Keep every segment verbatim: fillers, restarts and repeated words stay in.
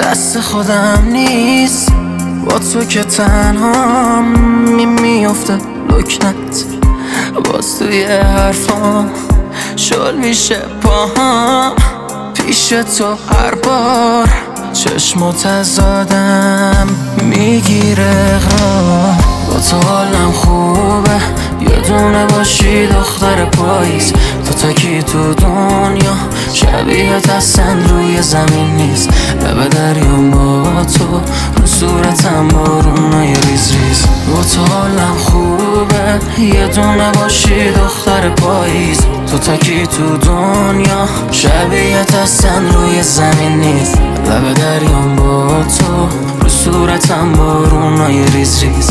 دست خودم نیست، با تو که تنها می میفته لکنت. باز توی حرفام شل میشه پاهام، پیش تو هر بار چشم تزادم میگیره اقرار. با تو حالم خوبه، یه دونه باشی دختر پاییز. تو تکی تو دنیا شبیهت اصلا روی زمین نیست. لب دریام با تو، رو صورتم بارونای ریز ریز. با تو حالم خوبه، یه دونه باشی دختر پاییز. تو تکی تو دنیا شبیهت اصلا روی زمین نیست. لب دریام با تو، رو صورتم بارونای ریز ریز.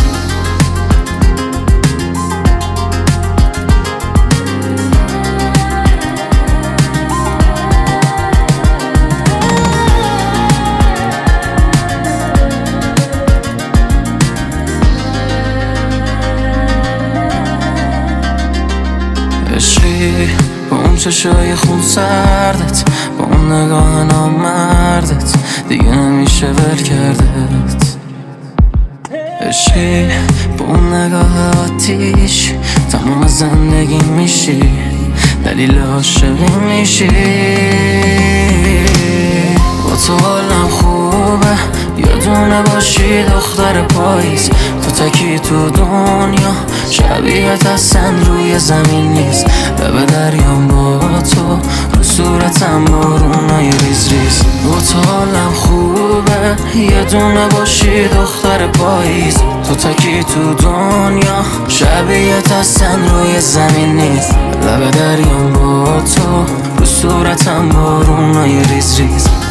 عشقی با اون چشای خون سردت، با اون نگاه نامردت، دیگه نمیشه ول کردت. عشقی با اون نگاه آتیش، تمام زندگی میشی، دلیل عاشقی میشی. با تو حالم خوبه، یه دونه باشی دختر پاییز. تو تکی تو دنیا شبیهت اصلا روی زمین نیست. لب دریام با تو، رو صورتم بارونای ریز ریز. با تو حالم خوبه، یه دونه باشی دختر پاییز. تو تکی تو دنیا شبیهت اصلا روی زمین نیست. لب دریام با تو، رو صورتم بارونای ریز ریز.